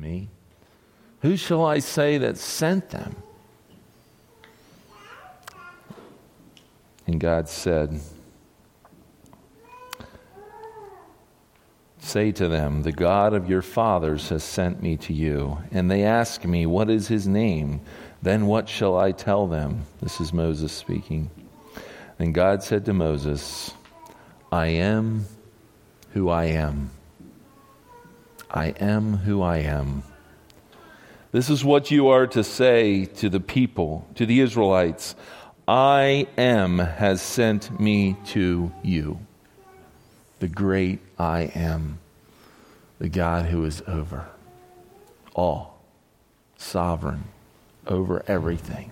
me? Who shall I say that sent them?" And God said, "Say to them, the God of your fathers has sent me to you. And they ask me, 'What is his name?' Then what shall I tell them?" This is Moses speaking. And God said to Moses, "I am who I am. I am who I am. This is what you are to say to the people, to the Israelites. I am has sent me to you. The great I am, the God who is over all, sovereign over everything."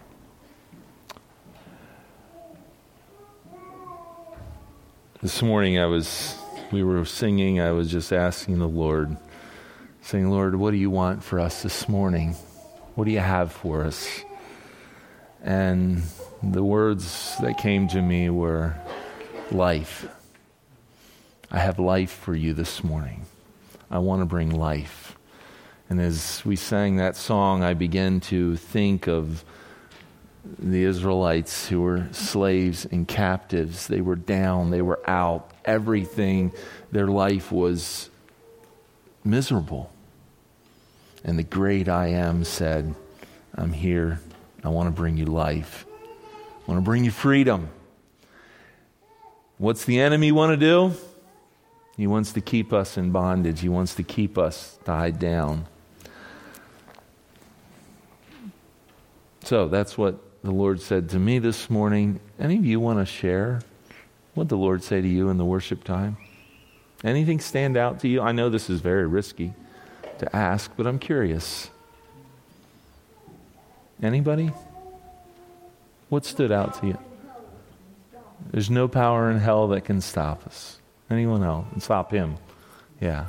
This morning we were singing, I was just asking the Lord, saying, "Lord, what do you want for us this morning? What do you have for us?" And the words that came to me were life. I have life for you this morning. I want to bring life. And as we sang that song, I began to think of the Israelites who were slaves and captives. They were down, they were out. Everything, their life was miserable. And the great I am said, "I'm here. I want to bring you life. I want to bring you freedom." What's the enemy want to do? He wants to keep us in bondage. He wants to keep us tied down. So that's what the Lord said to me this morning. Any of you want to share what the Lord say to you in the worship time? Anything stand out to you? I know this is very risky to ask, but I'm curious. Anybody? What stood out to you? There's no power in hell that can stop us. Anyone else? And stop him. Yeah.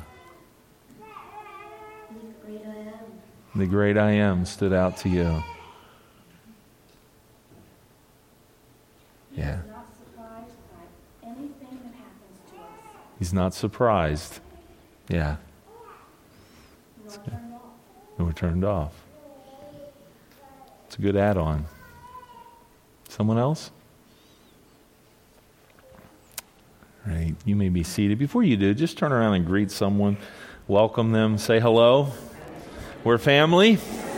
The great I am stood out to you. Yeah. He's not surprised by anything that happens to us. He's not surprised. Yeah. We're turned off. It's a good add-on. Someone else? Right. You may be seated. Before you do, just turn around and greet someone. Welcome them. Say hello. We're family.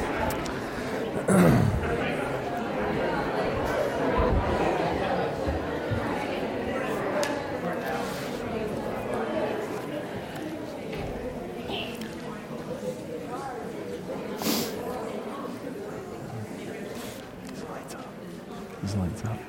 These lights up.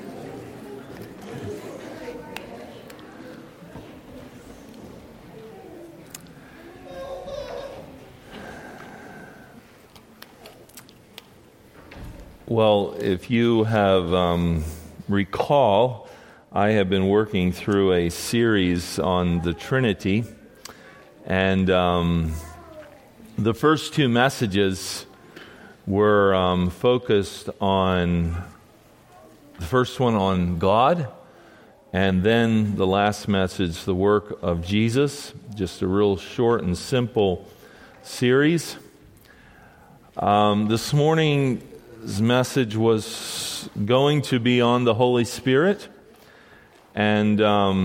Well, if you have recall, I have been working through a series on the Trinity, and the first two messages were focused on the first one on God, and then the last message, the work of Jesus. Just a real short and simple series. This morning's message was going to be on the Holy Spirit, and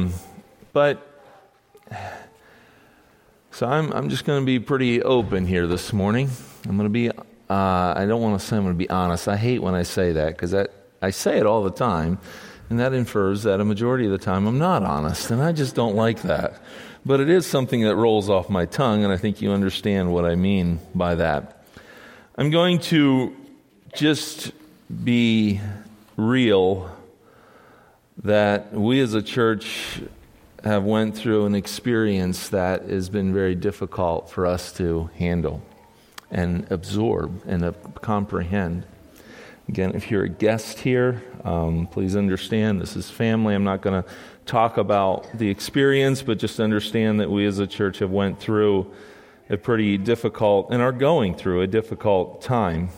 so I'm just going to be pretty open here this morning. I'm going to be. I don't want to say I'm going to be honest. I hate when I say that because I say it all the time, and that infers that a majority of the time I'm not honest, and I just don't like that. But it is something that rolls off my tongue, and I think you understand what I mean by that. I'm going to just be real that we as a church have went through an experience that has been very difficult for us to handle and absorb and comprehend. Again, if you're a guest here, please understand this is family. I'm not going to talk about the experience, but just understand that we as a church have went through a pretty difficult and are going through a difficult time.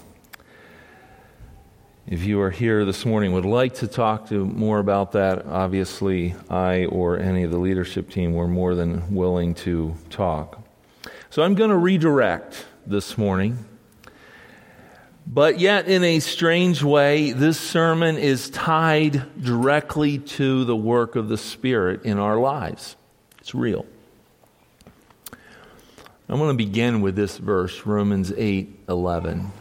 If you are here this morning, would like to talk to more about that, obviously I or any of the leadership team were more than willing to talk. So I'm going to redirect this morning. But yet, in a strange way, this sermon is tied directly to the work of the Spirit in our lives. It's real. I'm going to begin with this verse, Romans 8:11.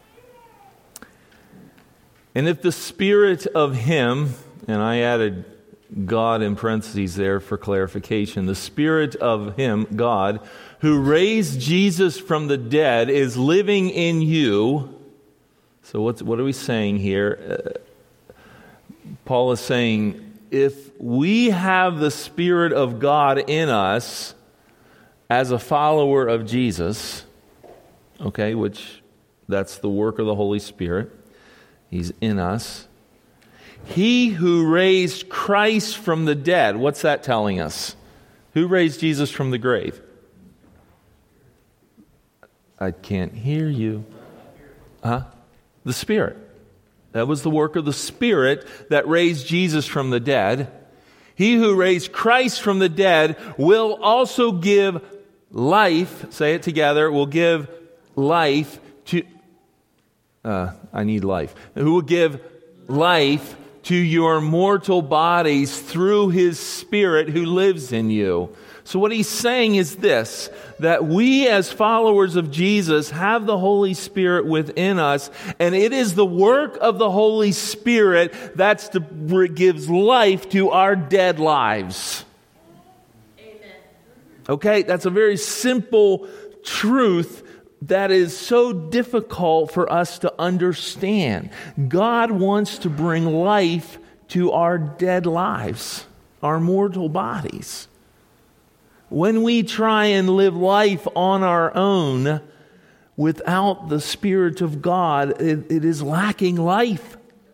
And if the Spirit of Him, and I added God in parentheses there for clarification, the Spirit of Him, God, who raised Jesus from the dead is living in you. So what are we saying here? Paul is saying, if we have the Spirit of God in us as a follower of Jesus, okay, which that's the work of the Holy Spirit, He's in us. He who raised Christ from the dead, what's that telling us? Who raised Jesus from the grave? I can't hear you. Huh? The Spirit. That was the work of the Spirit that raised Jesus from the dead. He who raised Christ from the dead will also give life, say it together, will give life to, I need life. Who will give life to your mortal bodies through His Spirit who lives in you. So what he's saying is this, that we as followers of Jesus have the Holy Spirit within us, and it is the work of the Holy Spirit that gives life to our dead lives. Amen. Okay, that's a very simple truth that is so difficult for us to understand. God wants to bring life to our dead lives, our mortal bodies. When we try and live life on our own without the Spirit of God, it is lacking life.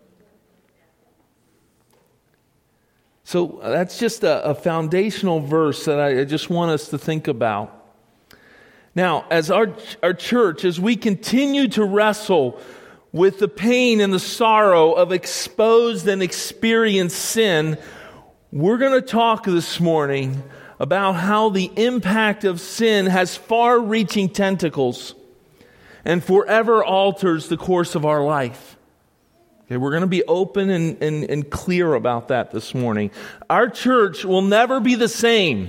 So that's just a foundational verse that I just want us to think about. Now, as our church, as we continue to wrestle with the pain and the sorrow of exposed and experienced sin, we're going to talk this morning about how the impact of sin has far-reaching tentacles and forever alters the course of our life. Okay, we're going to be open and clear about that this morning. Our church will never be the same.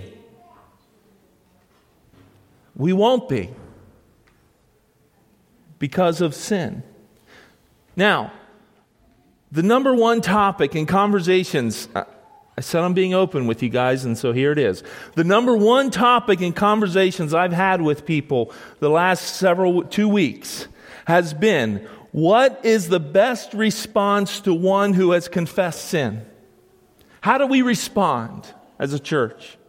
We won't be because of sin. Now, the number one topic in conversations, I said I'm being open with you guys, and so here it is. The number one topic in conversations I've had with people the last 2 weeks has been, what is the best response to one who has confessed sin? How do we respond as a church?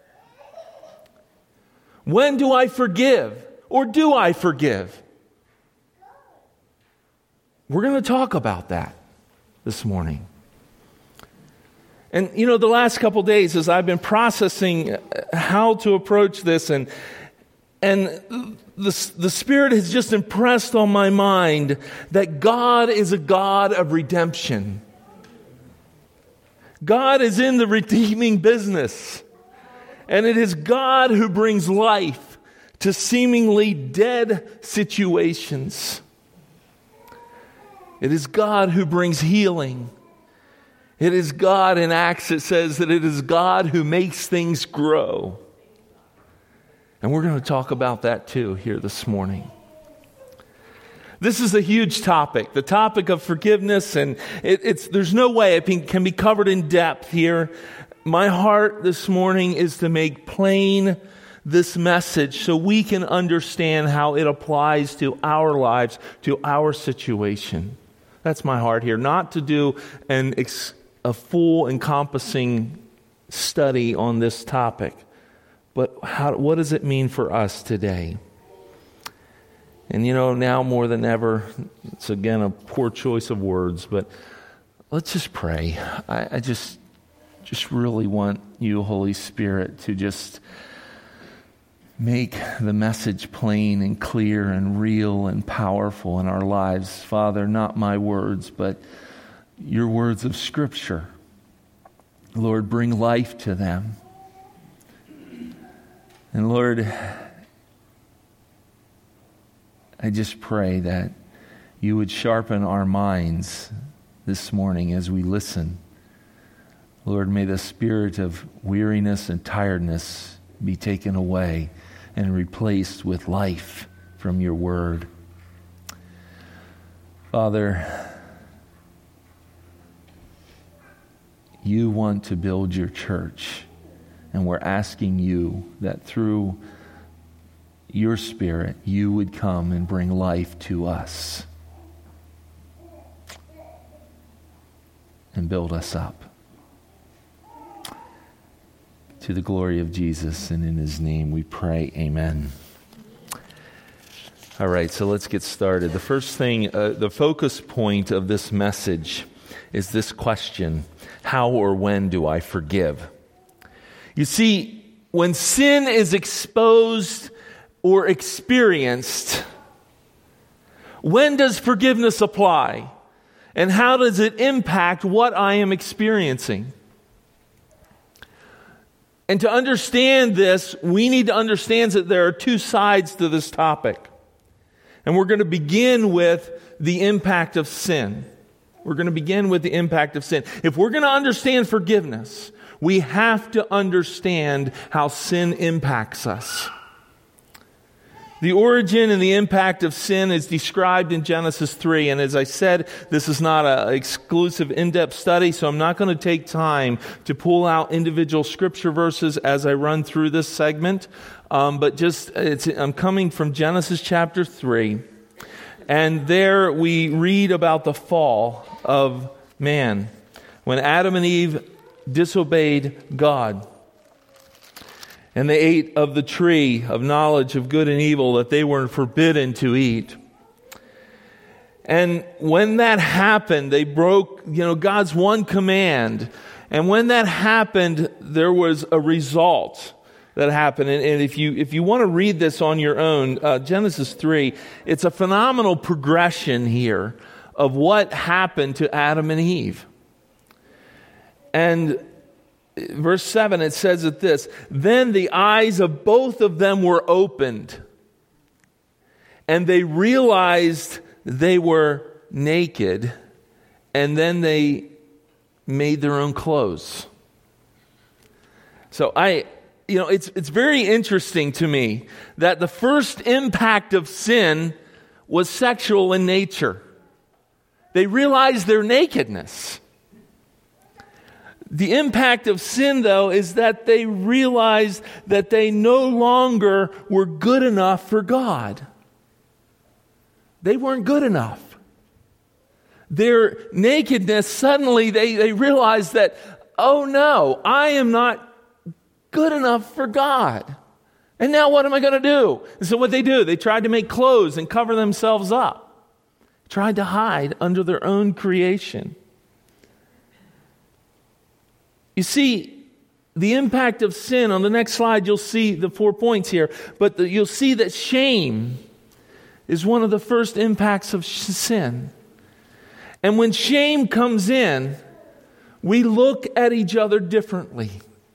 When do I forgive? Or do I forgive? We're going to talk about that this morning. And, the last couple days as I've been processing how to approach this, and the Spirit has just impressed on my mind that God is a God of redemption. God is in the redeeming business. And it is God who brings life to seemingly dead situations. It is God who brings healing. It is God, in Acts it says that it is God who makes things grow. And we're going to talk about that too here this morning. This is a huge topic, the topic of forgiveness, and there's no way it can be covered in depth here. My heart this morning is to make plain this message so we can understand how it applies to our lives, to our situation. That's my heart here. Not to do a full encompassing study on this topic, but what does it mean for us today? And now more than ever, it's again a poor choice of words, but let's just pray. I just really want you, Holy Spirit, to just make the message plain and clear and real and powerful in our lives. Father, not my words, but your words of Scripture. Lord, bring life to them. And Lord, I just pray that you would sharpen our minds this morning as we listen. Lord, may the spirit of weariness and tiredness be taken away and replaced with life from your word. Father, you want to build your church, and we're asking you that through your Spirit, you would come and bring life to us and build us up. To the glory of Jesus, and in his name we pray, amen. All right, so let's get started. The first thing, the focus point of this message is this question: how or when do I forgive? You see, when sin is exposed or experienced, when does forgiveness apply? And how does it impact what I am experiencing? And to understand this, we need to understand that there are two sides to this topic. And we're going to begin with the impact of sin. We're going to begin with the impact of sin. If we're going to understand forgiveness, we have to understand how sin impacts us. The origin and the impact of sin is described in Genesis 3. And as I said, this is not an exclusive in-depth study, so I'm not going to take time to pull out individual scripture verses as I run through this segment. I'm coming from Genesis chapter 3. And there we read about the fall of man, when Adam and Eve disobeyed God. And they ate of the tree of knowledge of good and evil that they were forbidden to eat. And when that happened, they broke, God's one command. And when that happened, there was a result that happened. And if you want to read this on your own, Genesis 3, it's a phenomenal progression here of what happened to Adam and Eve. And verse 7, it says it this: then the eyes of both of them were opened, and they realized they were naked, and then they made their own clothes. So it's very interesting to me that the first impact of sin was sexual in nature. They realized their nakedness. The impact of sin, though, is that they realized that they no longer were good enough for God. They weren't good enough. Their nakedness, suddenly they realized that, oh no, I am not good enough for God. And now what am I going to do? And so what they do, they tried to make clothes and cover themselves up. Tried to hide under their own creation. You see, the impact of sin, on the next slide you'll see the 4 points here, but you'll see that shame is one of the first impacts of sin. And when shame comes in, we look at each other differently.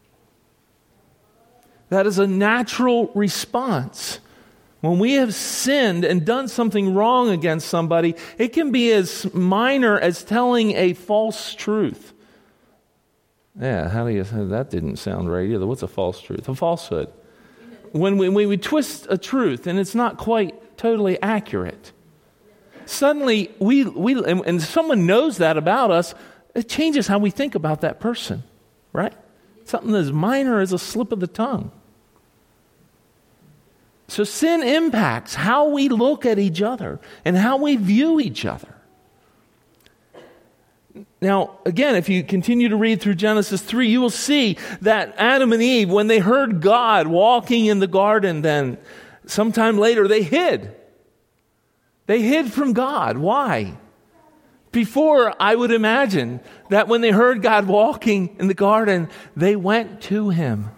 That is a natural response. When we have sinned and done something wrong against somebody, it can be as minor as telling a false truth. Yeah, how do you say that? Didn't sound right either. What's a false truth? A falsehood. When we twist a truth and it's not quite totally accurate, suddenly and someone knows that about us, it changes how we think about that person, right? Something as minor as a slip of the tongue. So sin impacts how we look at each other and how we view each other. Now, again, if you continue to read through Genesis 3, you will see that Adam and Eve, when they heard God walking in the garden, then sometime later they hid. They hid from God. Why? Before, I would imagine that when they heard God walking in the garden, they went to him.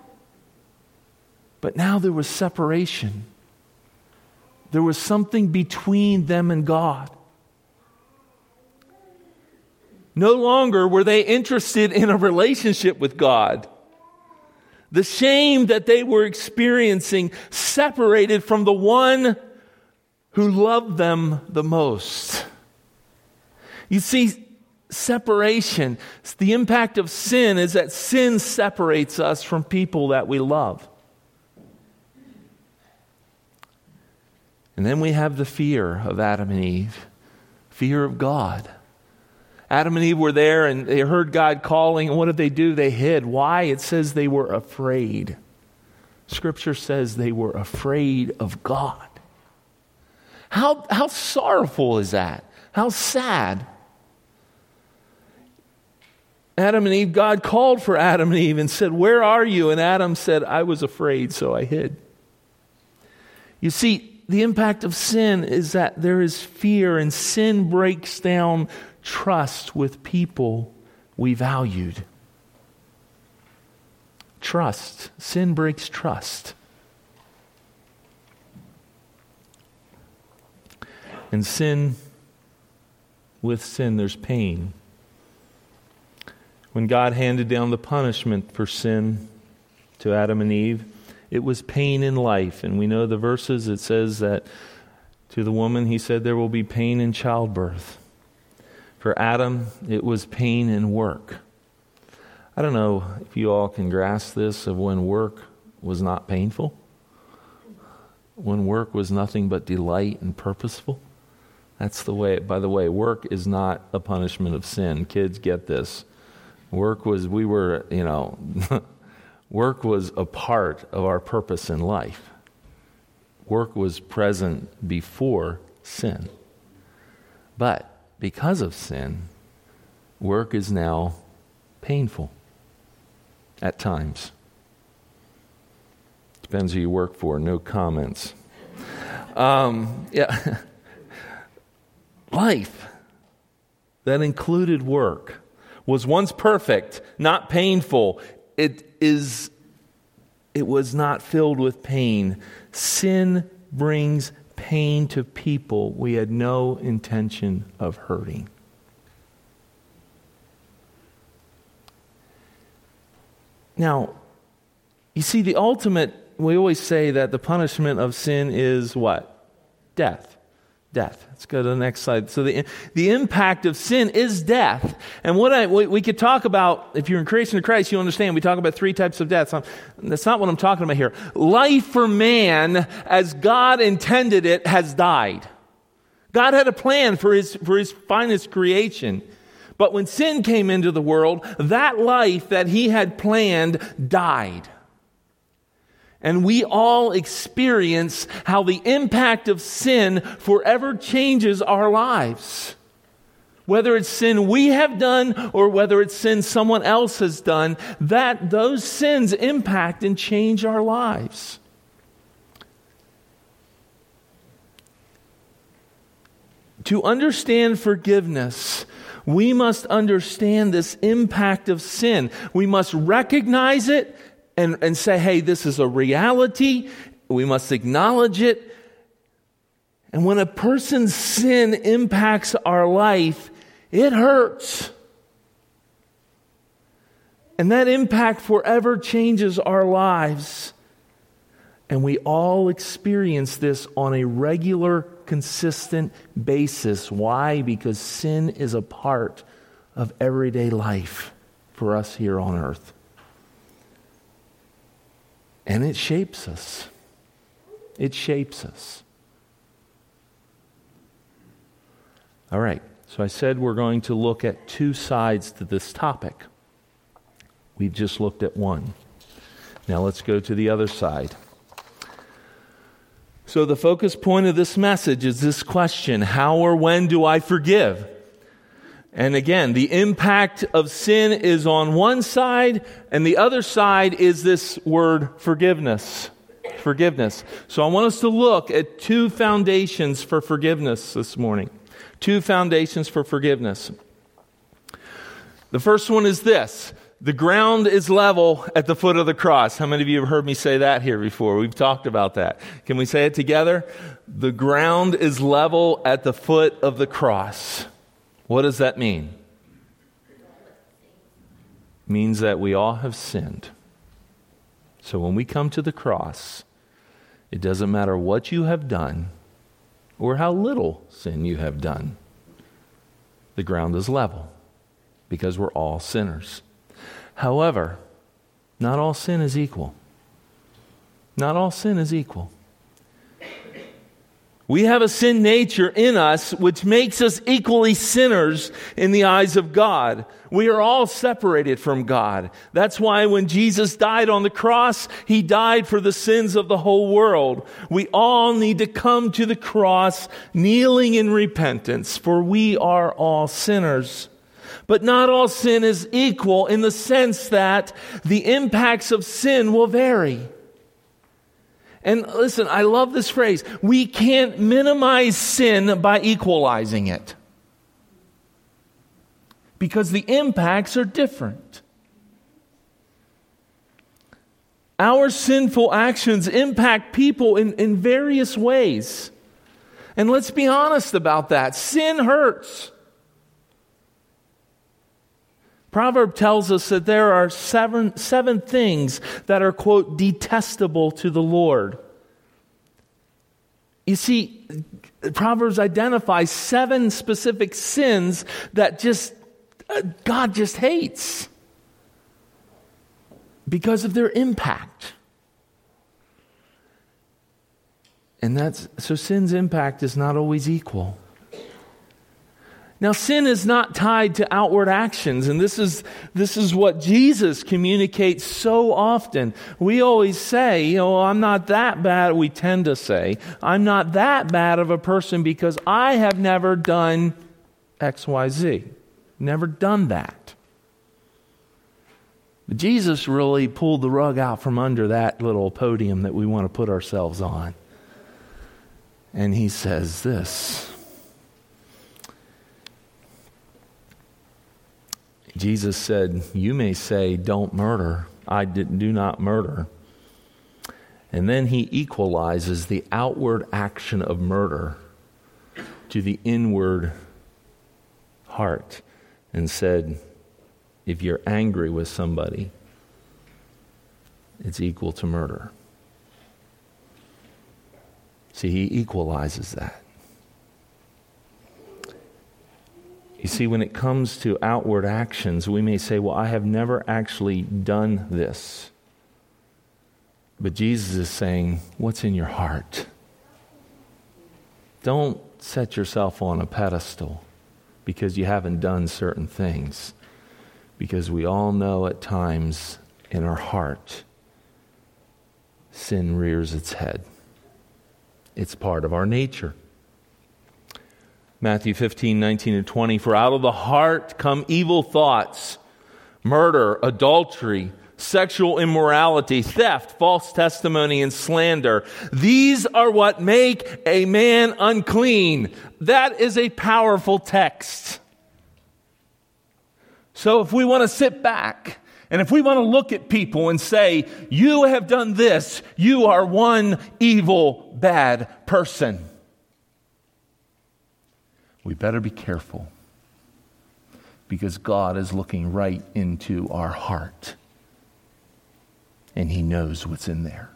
But now there was separation. There was something between them and God. No longer were they interested in a relationship with God. The shame that they were experiencing separated from the one who loved them the most. You see, separation, the impact of sin is that sin separates us from people that we love. And then we have the fear of Adam and Eve, fear of God. Adam and Eve were there and they heard God calling, and what did they do? They hid. Why? It says they were afraid. Scripture says they were afraid of God. How sorrowful is that? How sad. Adam and Eve, God called for Adam and Eve and said, "Where are you?" And Adam said, "I was afraid, so I hid." You see, the impact of sin is that there is fear, and sin breaks down trust with people we valued. Trust. Sin breaks trust. And with sin, there's pain. When God handed down the punishment for sin to Adam and Eve, it was pain in life. And we know the verses, it says that to the woman, he said there will be pain in childbirth. For Adam, it was pain in work. I don't know if you all can grasp this of when work was not painful. When work was nothing but delight and purposeful. That's the way, by the way, work is not a punishment of sin. Kids, get this. Work was work was a part of our purpose in life. Work was present before sin. But because of sin, work is now painful at times. Depends who you work for. No comments. Life that included work was once perfect, not painful. It was not filled with pain. Sin brings pain to people we had no intention of hurting. Now, you see, the ultimate, we always say that the punishment of sin is what? Death. Death. Let's go to the next slide. So the impact of sin is death. And we could talk about, if you're in creation of Christ, you understand, we talk about 3 types of death. That's not what I'm talking about here. Life for man, as God intended it, has died. God had a plan for his finest creation. But when sin came into the world, that life that he had planned died. And we all experience how the impact of sin forever changes our lives. Whether it's sin we have done or whether it's sin someone else has done, those sins impact and change our lives. To understand forgiveness, we must understand this impact of sin. We must recognize it and say, hey, this is a reality. We must acknowledge it. And when a person's sin impacts our life, it hurts. And that impact forever changes our lives. And we all experience this on a regular, consistent basis. Why? Because sin is a part of everyday life for us here on earth. And it shapes us. It shapes us. All right. So I said we're going to look at 2 sides to this topic. We've just looked at one. Now let's go to the other side. So the focus point of this message is this question: how or when do I forgive? And again, the impact of sin is on one side, and the other side is this word forgiveness. Forgiveness. So I want us to look at 2 foundations for forgiveness this morning. 2 foundations for forgiveness. The first one is this: the ground is level at the foot of the cross. How many of you have heard me say that here before? We've talked about that. Can we say it together? The ground is level at the foot of the cross. What does that mean? It means that we all have sinned. So when we come to the cross, it doesn't matter what you have done, or how little sin you have done. The ground is level because we're all sinners. However, not all sin is equal. Not all sin is equal. We have a sin nature in us which makes us equally sinners in the eyes of God. We are all separated from God. That's why when Jesus died on the cross, He died for the sins of the whole world. We all need to come to the cross kneeling in repentance, for we are all sinners. But not all sin is equal in the sense that the impacts of sin will vary. And listen, I love this phrase. We can't minimize sin by equalizing it, because the impacts are different. Our sinful actions impact people in various ways. And let's be honest about that. Sin hurts. Proverb tells us that there are seven things that are, quote, detestable to the Lord. You see, Proverbs identifies 7 specific sins that God just hates because of their impact. And so sin's impact is not always equal. Now, sin is not tied to outward actions, and this is what Jesus communicates so often. We always say, I'm not that bad. We tend to say, I'm not that bad of a person because I have never done X, Y, Z. Never done that. But Jesus really pulled the rug out from under that little podium that we want to put ourselves on. And He says this. Jesus said, you may say, don't murder. Do not murder. And then He equalizes the outward action of murder to the inward heart and said, if you're angry with somebody, it's equal to murder. See, He equalizes that. You see, when it comes to outward actions, we may say, well, I have never actually done this. But Jesus is saying, what's in your heart? Don't set yourself on a pedestal because you haven't done certain things. Because we all know at times in our heart, sin rears its head. It's part of our nature. Matthew 15:19-20, for out of the heart come evil thoughts, murder, adultery, sexual immorality, theft, false testimony, and slander. These are what make a man unclean. That is a powerful text. So if we want to sit back, and if we want to look at people and say, you have done this, you are one evil, bad person, we better be careful, because God is looking right into our heart, and He knows what's in there.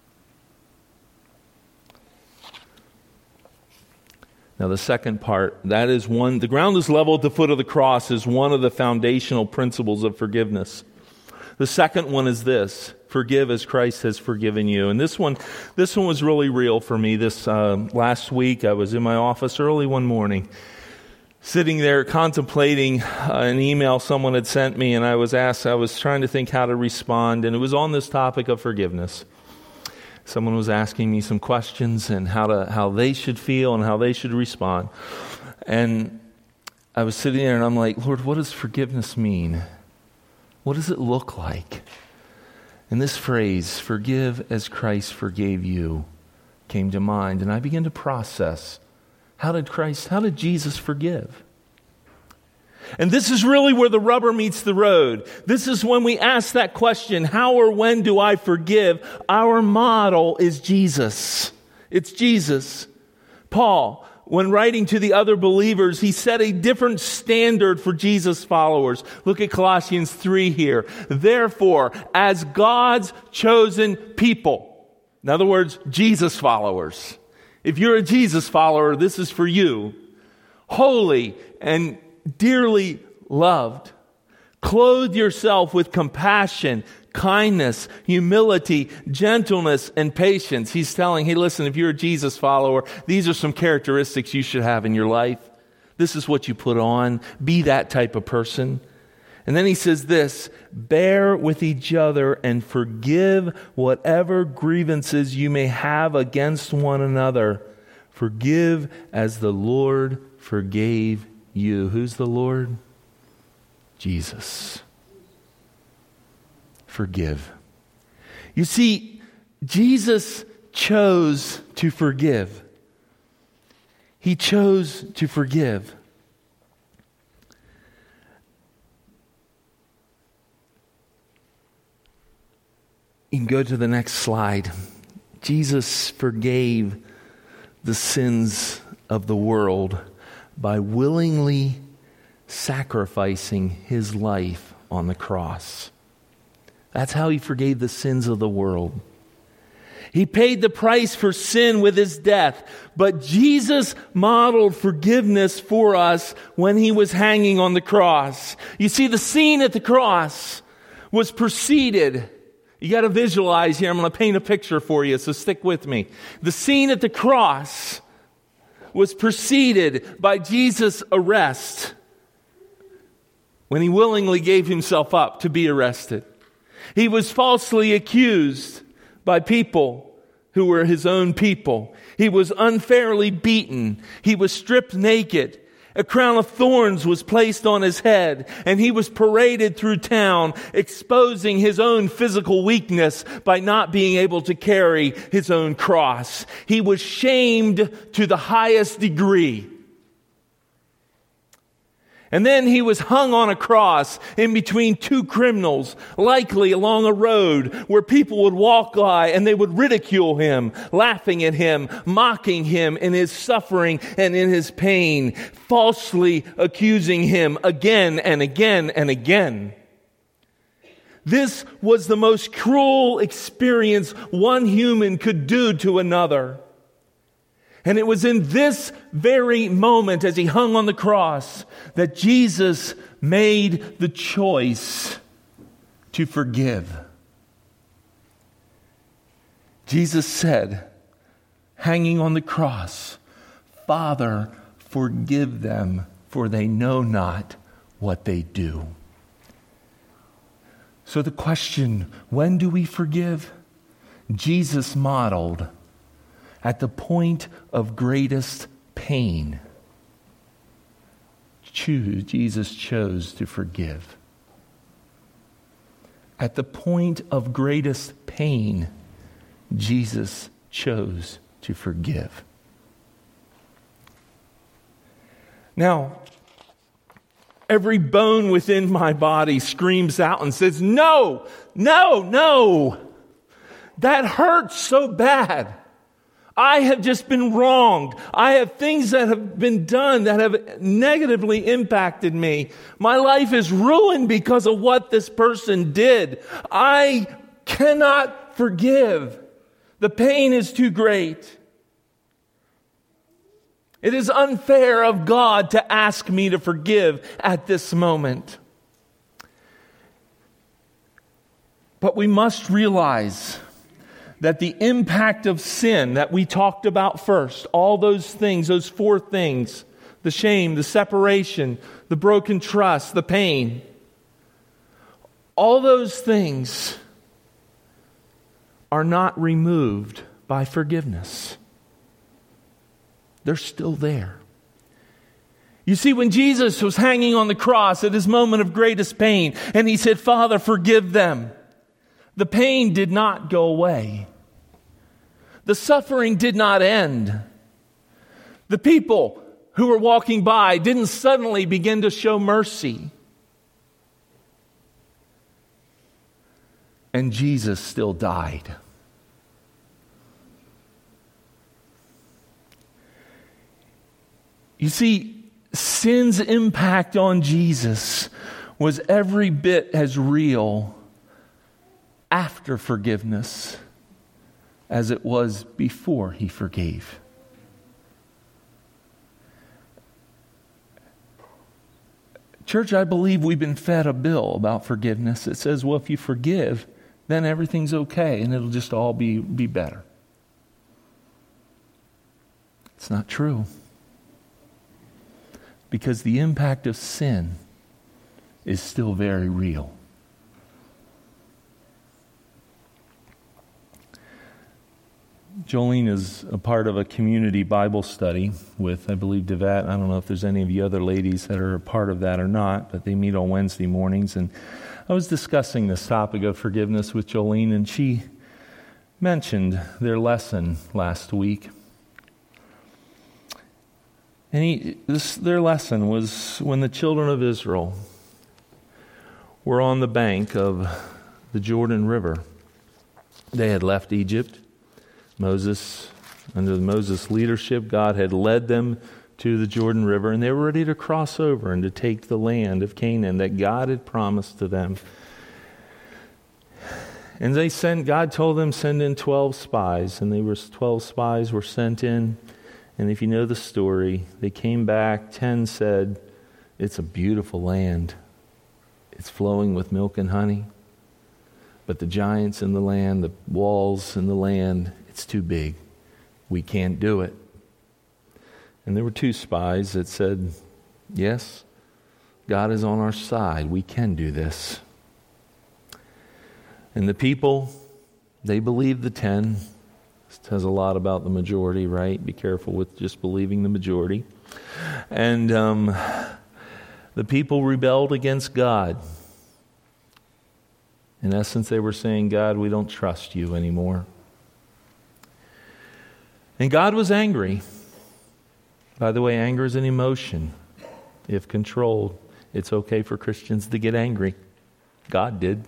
Now the second part, that is the ground is level at the foot of the cross, is one of the foundational principles of forgiveness. The second one is this: forgive as Christ has forgiven you. And this one was really real for me. This last week, I was in my office early one morning, sitting there contemplating an email someone had sent me, and I was trying to think how to respond, and it was on this topic of forgiveness. Someone was asking me some questions and how they should feel and how they should respond. And I was sitting there and I'm like, Lord, what does forgiveness mean? What does it look like? And this phrase, forgive as Christ forgave you, came to mind. And I began to process, how did Jesus forgive? And this is really where the rubber meets the road. This is when we ask that question, how or when do I forgive? Our model is Jesus. It's Jesus. Paul, when writing to the other believers, he set a different standard for Jesus' followers. Look at Colossians 3 here. Therefore, as God's chosen people, in other words, Jesus followers, If you're a Jesus follower, this is for you. Holy and dearly loved. Clothe yourself with compassion, kindness, humility, gentleness, and patience. He's telling, hey, listen, if you're a Jesus follower, these are some characteristics you should have in your life. This is what you put on. Be that type of person. And then he says this, bear with each other and forgive whatever grievances you may have against one another. Forgive as the Lord forgave you. Who's the Lord? Jesus. Forgive. You see, Jesus chose to forgive. He chose to forgive. You can go to the next slide. Jesus forgave the sins of the world by willingly sacrificing his life on the cross. That's how he forgave the sins of the world. He paid the price for sin with his death, but Jesus modeled forgiveness for us when he was hanging on the cross. You see, the scene at the cross was preceded. You got to visualize here. I'm going to paint a picture for you, so stick with me. The scene at the cross was preceded by Jesus' arrest when he willingly gave himself up to be arrested. He was falsely accused by people who were his own people. He was unfairly beaten. He was stripped naked. A crown of thorns was placed on his head, and he was paraded through town, exposing his own physical weakness by not being able to carry his own cross. He was shamed to the highest degree. And then he was hung on a cross in between two criminals, likely along a road where people would walk by and they would ridicule him, laughing at him, mocking him in his suffering and in his pain, falsely accusing him again and again and again. This was the most cruel experience one human could do to another. And it was in this very moment, as he hung on the cross, that Jesus made the choice to forgive. Jesus said, hanging on the cross, Father, forgive them, for they know not what they do. So the question, when do we forgive? Jesus modeled at the point of greatest pain. Jesus chose to forgive. At the point of greatest pain, Jesus chose to forgive. Now, every bone within my body screams out and says, no, no, no. That hurts so bad. I have just been wronged. I have things that have been done that have negatively impacted me. My life is ruined because of what this person did. I cannot forgive. The pain is too great. It is unfair of God to ask me to forgive at this moment. But we must realize that the impact of sin that we talked about first, all those things, those four things, the shame, the separation, the broken trust, the pain, all those things are not removed by forgiveness. They're still there. You see, when Jesus was hanging on the cross at his moment of greatest pain, and he said, Father, forgive them, the pain did not go away. The suffering did not end. The people who were walking by didn't suddenly begin to show mercy. And Jesus still died. You see, sin's impact on Jesus was every bit as real after forgiveness as it was before he forgave. Church, I believe we've been fed a bill about forgiveness. It says, well, if you forgive, then everything's okay and it'll just all be better. It's not true. Because the impact of sin is still very real. Jolene is a part of a community Bible study with, I believe, Devat. I don't know if there's any of you other ladies that are a part of that or not, but they meet on Wednesday mornings. And I was discussing this topic of forgiveness with Jolene, and she mentioned their lesson last week. And their lesson was when the children of Israel were on the bank of the Jordan River. They had left Egypt. Under Moses' leadership, God had led them to the Jordan River, and they were ready to cross over and to take the land of Canaan that God had promised to them. And God told them, send in 12 spies, and 12 spies were sent in. And if you know the story, they came back, 10 said, it's a beautiful land. It's flowing with milk and honey. But the giants in the land, the walls in the land, it's too big. We can't do it. And there were 2 spies that said, yes, God is on our side. We can do this. And the people, they believed the 10. This tells a lot about the majority, right? Be careful with just believing the majority. And the people rebelled against God. In essence, they were saying, God, we don't trust you anymore. And God was angry. By the way, anger is an emotion. If controlled, it's okay for Christians to get angry. God did.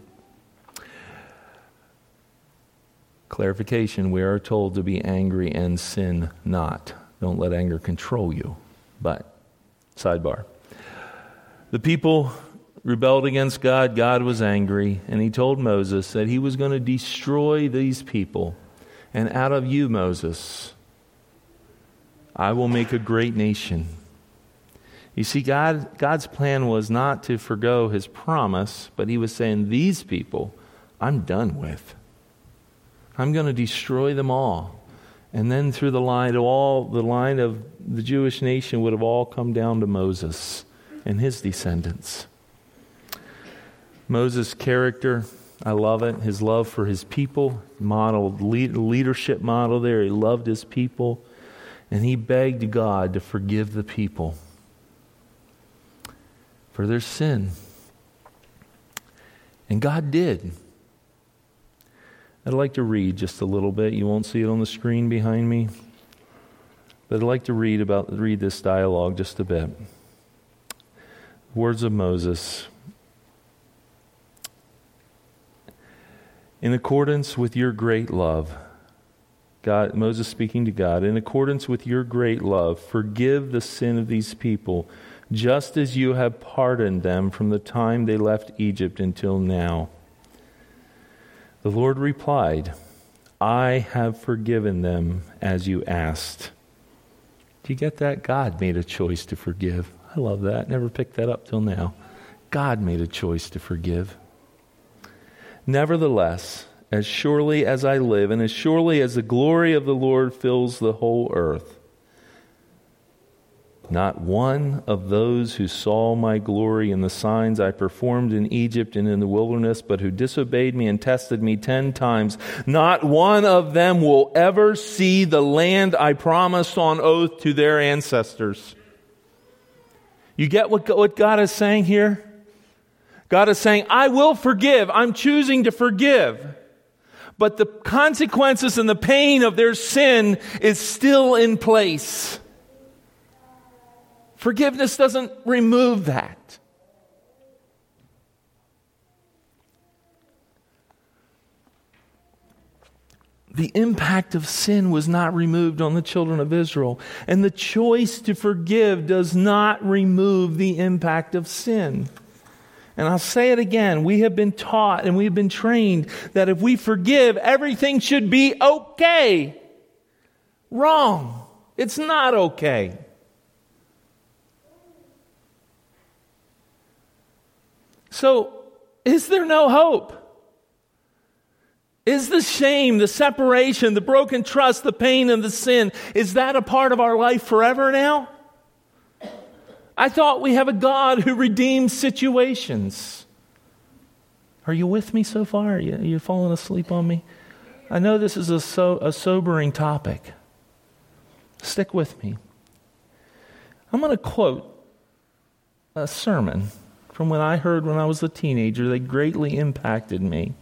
Clarification, we are told to be angry and sin not. Don't let anger control you. But, sidebar. The people rebelled against God. God was angry. And he told Moses that he was going to destroy these people. And out of you, Moses, I will make a great nation. You see, God's plan was not to forgo his promise, but he was saying, these people, I'm done with. I'm going to destroy them all. And then through the line of the Jewish nation would have all come down to Moses and his descendants. Moses' character, I love it. His love for his people, leadership model there. He loved his people. And he begged God to forgive the people for their sin. And God did. I'd like to read just a little bit. You won't see it on the screen behind me. But I'd like to read this dialogue just a bit. Words of Moses. In accordance with your great love, Moses speaking to God, in accordance with your great love, forgive the sin of these people, just as you have pardoned them from the time they left Egypt until now. The Lord replied, I have forgiven them as you asked. Do you get that? God made a choice to forgive. I love that. Never picked that up till now. God made a choice to forgive. Nevertheless, as surely as I live, and as surely as the glory of the Lord fills the whole earth, not one of those who saw my glory in the signs I performed in Egypt and in the wilderness, but who disobeyed me and tested me 10 times, not one of them will ever see the land I promised on oath to their ancestors. You get what God is saying here? God is saying, I will forgive. I'm choosing to forgive. But the consequences and the pain of their sin is still in place. Forgiveness doesn't remove that. The impact of sin was not removed on the children of Israel. And the choice to forgive does not remove the impact of sin. And I'll say it again, we have been taught and we have been trained that if we forgive, everything should be okay. Wrong. It's not okay. So, is there no hope? Is the shame, the separation, the broken trust, the pain, and the sin, is that a part of our life forever now? I thought we have a God who redeems situations. Are you with me so far? Are you falling asleep on me? I know this is a sobering topic. Stick with me. I'm going to quote a sermon from when I heard when I was a teenager that greatly impacted me.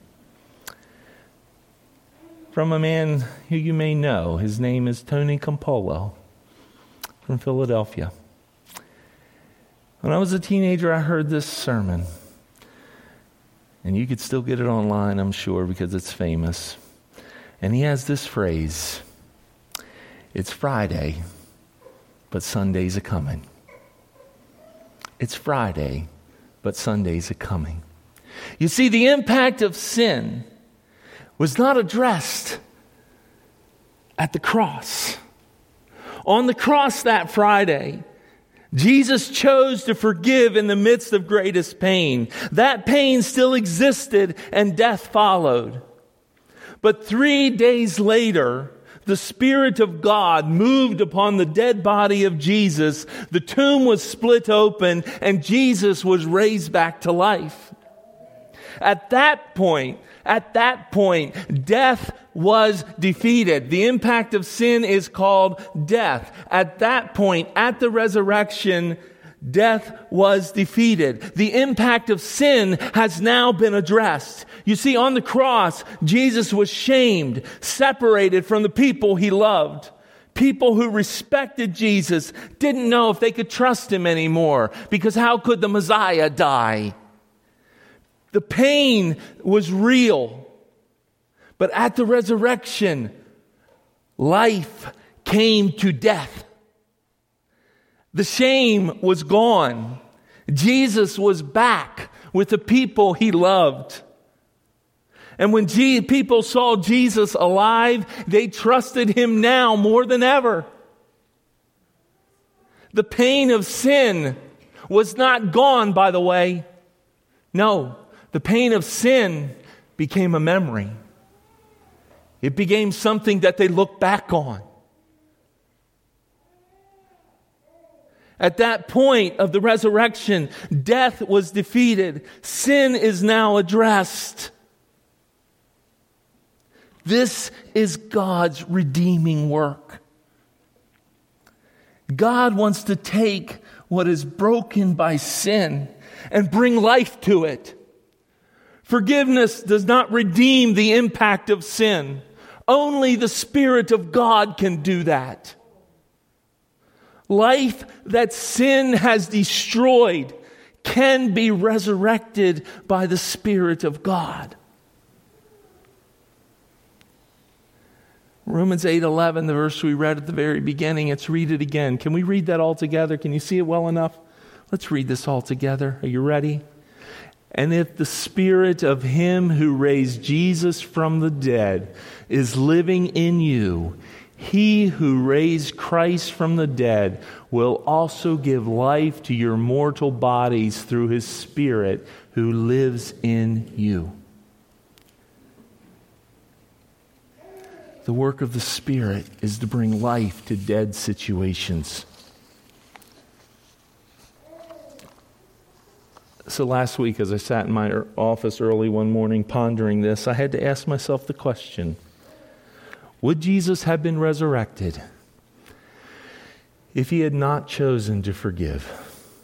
From a man who you may know. His name is Tony Campolo from Philadelphia. When I was a teenager, I heard this sermon. And you could still get it online, I'm sure, because it's famous. And he has this phrase: it's Friday, but Sunday's a coming. It's Friday, but Sunday's a coming. You see, the impact of sin was not addressed at the cross. On the cross that Friday, Jesus chose to forgive in the midst of greatest pain. That pain still existed and death followed. But 3 days later, the Spirit of God moved upon the dead body of Jesus. The tomb was split open and Jesus was raised back to life. At that point, death was defeated. The impact of sin is called death. At that point, at the resurrection, death was defeated. The impact of sin has now been addressed. You see, on the cross, Jesus was shamed, separated from the people he loved. People who respected Jesus didn't know if they could trust him anymore, because how could the Messiah die? The pain was real. But at the resurrection, life came to death. The shame was gone. Jesus was back with the people he loved. And when people saw Jesus alive, they trusted him now more than ever. The pain of sin was not gone, by the way. No. The pain of sin became a memory. It became something that they look back on. At that point of the resurrection, death was defeated. Sin is now addressed. This is God's redeeming work. God wants to take what is broken by sin and bring life to it. Forgiveness does not redeem the impact of sin. Only the Spirit of God can do that. Life that sin has destroyed can be resurrected by the Spirit of God. Romans 8:11, the verse we read at the very beginning, let's read it again. Can we read that all together? Can you see it well enough? Let's read this all together. Are you ready? And if the Spirit of him who raised Jesus from the dead is living in you, he who raised Christ from the dead will also give life to your mortal bodies through his Spirit who lives in you. The work of the Spirit is to bring life to dead situations. So last week, as I sat in my office early one morning pondering this, I had to ask myself the question, would Jesus have been resurrected if he had not chosen to forgive?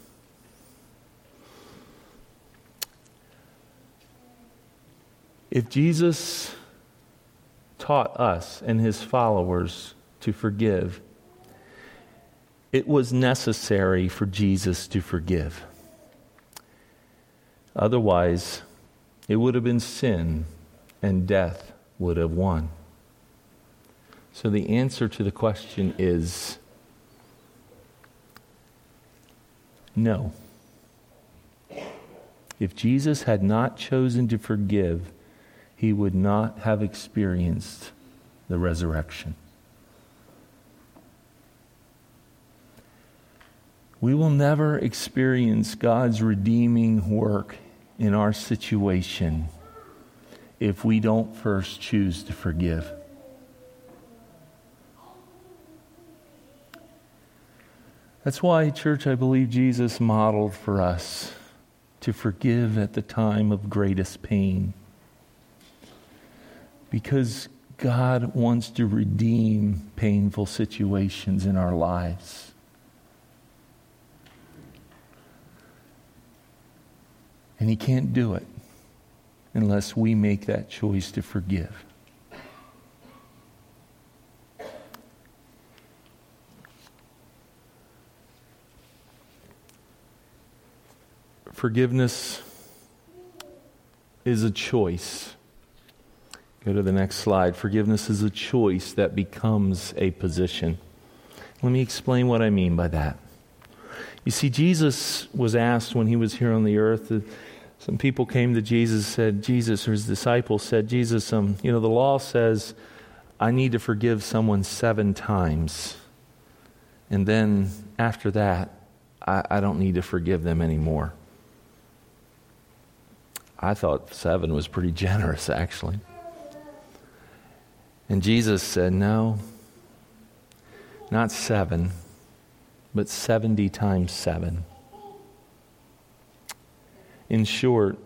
If Jesus taught us and his followers to forgive, it was necessary for Jesus to forgive. Otherwise, it would have been sin and death would have won. So the answer to the question is no. If Jesus had not chosen to forgive, he would not have experienced the resurrection. We will never experience God's redeeming work in our situation if we don't first choose to forgive. That's why, church, I believe Jesus modeled for us to forgive at the time of greatest pain. Because God wants to redeem painful situations in our lives. And He can't do it unless we make that choice to forgive. Forgiveness is a choice. Go to the next slide. Forgiveness is a choice that becomes a position. Let me explain what I mean by that. You see, Jesus was asked when He was here on the earth. Some people came to Jesus, said, Jesus, or His disciples said, Jesus, the law says I need to forgive someone 7 times. And then after that, I don't need to forgive them anymore. I thought 7 was pretty generous, actually. And Jesus said, no, not 7, but 70 times 7. In short,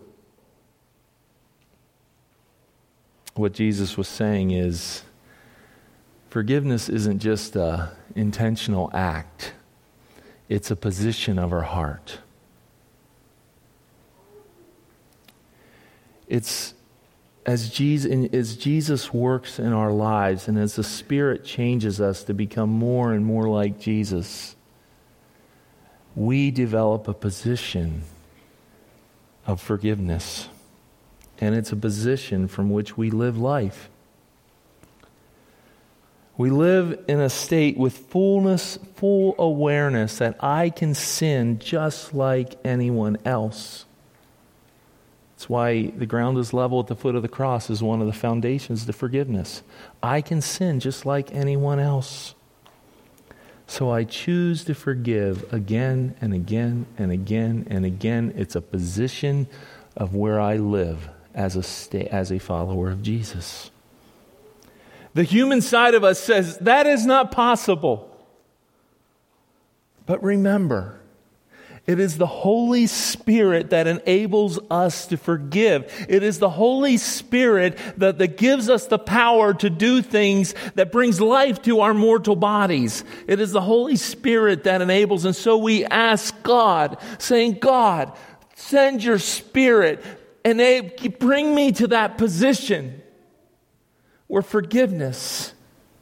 what Jesus was saying is, forgiveness isn't just an intentional act. It's a position of our heart. It's as Jesus works in our lives and as the Spirit changes us to become more and more like Jesus, we develop a position of forgiveness. And it's a position from which we live life. We live in a state with full awareness that I can sin just like anyone else. That's why the ground is level at the foot of the cross is one of the foundations to forgiveness. I can sin just like anyone else. So I choose to forgive again and again and again and again. It's a position of where I live as a follower of Jesus. The human side of us says that is not possible. But remember, it is the Holy Spirit that enables us to forgive. It is the Holy Spirit that gives us the power to do things that brings life to our mortal bodies. It is the Holy Spirit that enables. And so we ask God, saying, God, send your Spirit and bring me to that position where forgiveness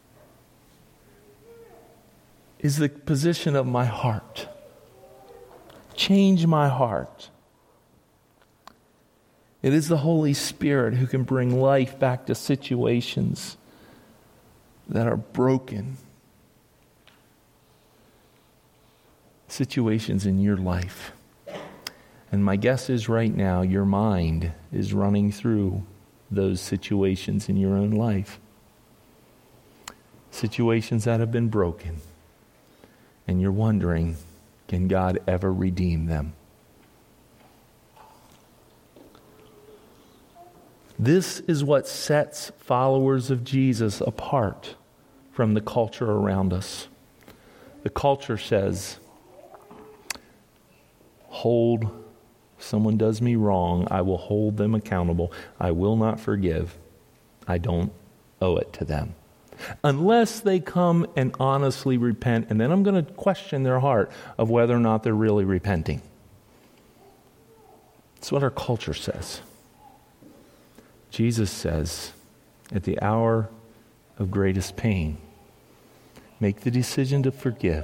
is the position of my heart. Change my heart. It is the Holy Spirit who can bring life back to situations that are broken. Situations in your life. And my guess is right now your mind is running through those situations in your own life. Situations that have been broken. And you're wondering, can God ever redeem them? This is what sets followers of Jesus apart from the culture around us. The culture says, someone does me wrong, I will hold them accountable. I will not forgive. I don't owe it to them. Unless they come and honestly repent, and then I'm going to question their heart of whether or not they're really repenting. That's what our culture says. Jesus says, at the hour of greatest pain, make the decision to forgive,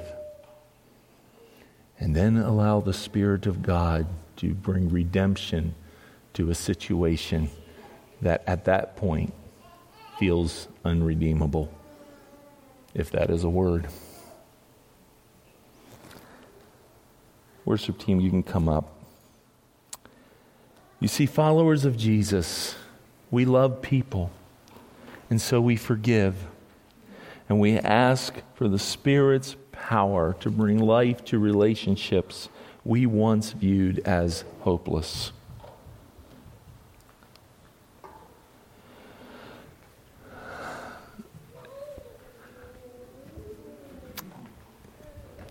and then allow the Spirit of God to bring redemption to a situation that at that point feels unredeemable, if that is a word. Worship team, you can come up. You see, followers of Jesus, we love people, and so we forgive. And we ask for the Spirit's power to bring life to relationships we once viewed as hopeless.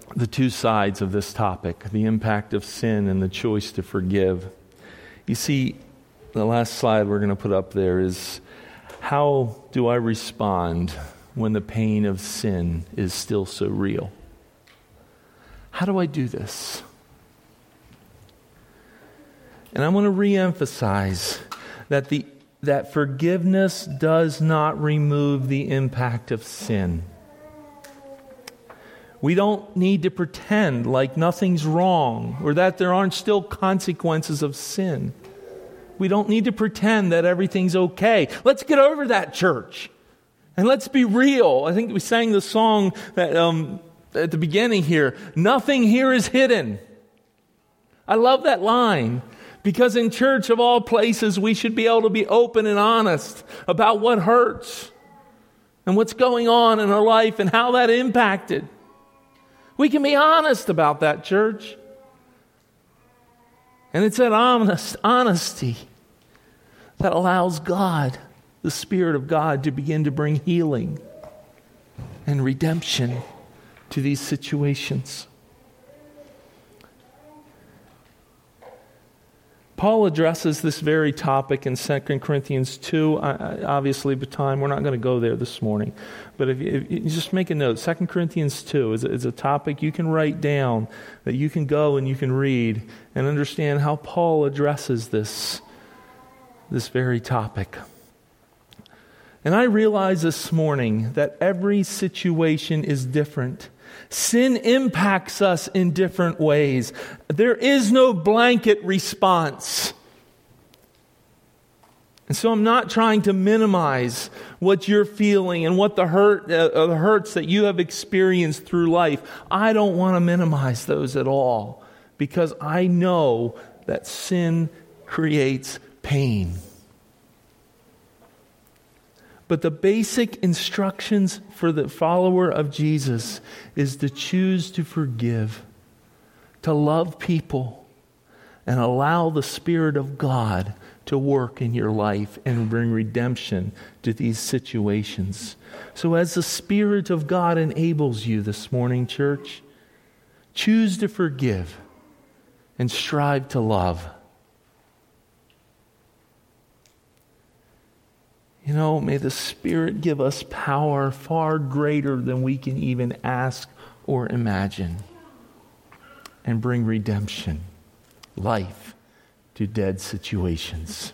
the two sides of this topic, the impact of sin and the choice to forgive. You see, the last slide we're going to put up there is, how do I respond when the pain of sin is still so real? How do I do this? And I want to reemphasize that forgiveness does not remove the impact of sin. We don't need to pretend like nothing's wrong or that there aren't still consequences of sin. We don't need to pretend that everything's okay. Let's get over that, church. And let's be real. I think we sang the song that at the beginning here, nothing here is hidden. I love that line, because in church of all places, we should be able to be open and honest about what hurts and what's going on in our life and how that impacted. We can be honest about that, church. And it's that honesty that allows God, the Spirit of God, to begin to bring healing and redemption to these situations. Paul addresses this very topic in 2 Corinthians 2. Obviously, by time, we're not going to go there this morning. But if you just make a note, 2 Corinthians 2 is a topic you can write down, that you can go and you can read and understand how Paul addresses this very topic. And I realize this morning that every situation is different. Sin impacts us in different ways. There is no blanket response. And so I'm not trying to minimize what you're feeling and what the hurts that you have experienced through life. I don't want to minimize those at all, because I know that sin creates pain. But the basic instructions for the follower of Jesus is to choose to forgive, to love people, and allow the Spirit of God to work in your life and bring redemption to these situations. So as the Spirit of God enables you this morning, church, choose to forgive and strive to love. You know, may the Spirit give us power far greater than we can even ask or imagine, and bring redemption, life to dead situations.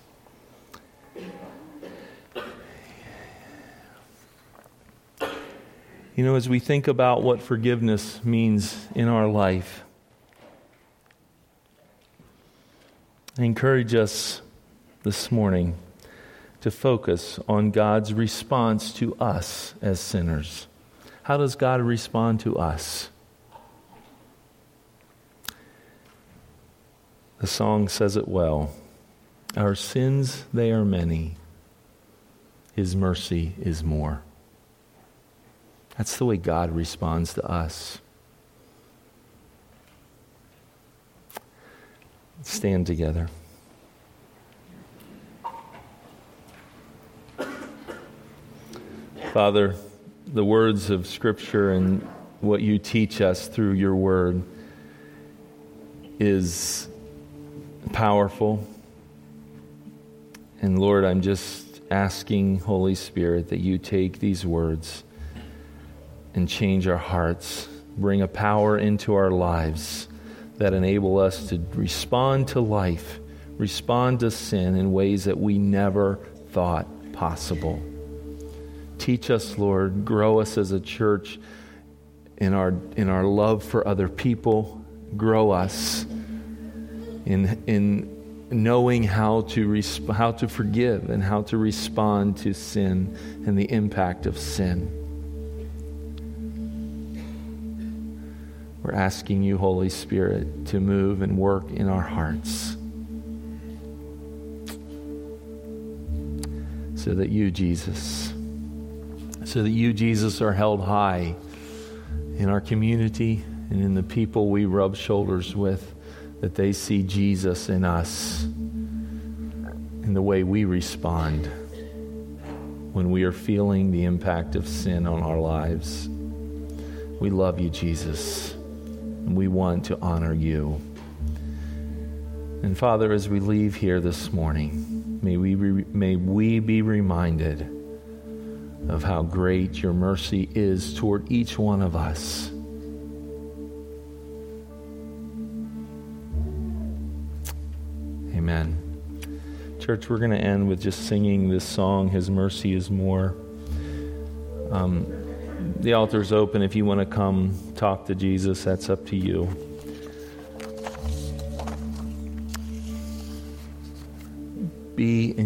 You know, as we think about what forgiveness means in our life, I encourage us this morning to focus on God's response to us as sinners. How does God respond to us? The song says it well. Our sins, they are many. His mercy is more. That's the way God responds to us. Let's stand together. Father, the words of Scripture and what you teach us through your word is powerful. And Lord, I'm just asking, Holy Spirit, that you take these words and change our hearts, bring a power into our lives that enable us to respond to life, respond to sin in ways that we never thought possible. Teach us, Lord, grow us as a church in our love for other people. Grow us in knowing how to forgive and how to respond to sin and the impact of sin. We're asking you, Holy Spirit, to move and work in our hearts so that you, Jesus, are held high in our community and in the people we rub shoulders with, that they see Jesus in us in the way we respond when we are feeling the impact of sin on our lives. We love you, Jesus. and we want to honor you. And Father, as we leave here this morning, may we be reminded of how great your mercy is toward each one of us. Amen. Church, we're going to end with just singing this song, His Mercy is More. The altar's open. If you want to come talk to Jesus, that's up to you. Be